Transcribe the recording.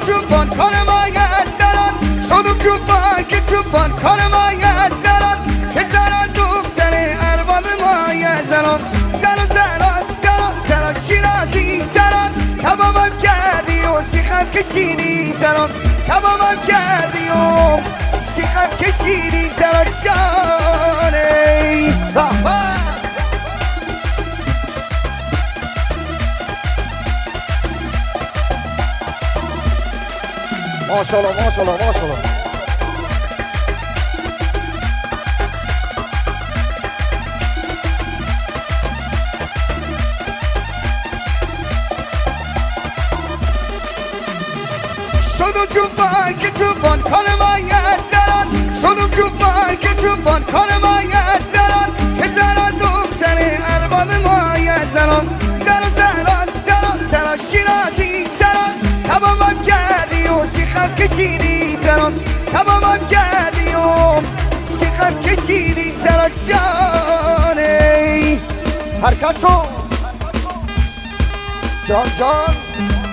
چوبان کارما یزران شدم چوبان که چوبان کارما یزران که زران دختر ارباب ما یزران زران زران زران زران شیرازی زران کبابم کردی و سیخم کشیدی زران کبابم کردی و سیخم کشیدی زران شانه ماشاءالله ماشاءالله ماشاءالله. شدم چوبان که چوبان کارما یزران شدم چوبان که چوبان کارما یزران که زران دختر ارباب ما یزران زران زران زران زران شیرازی زران کبابم کردی و سیخم کشیدی زران کبابم کردی و سیخم کشیدی زران شانه حرکت کن جان جان.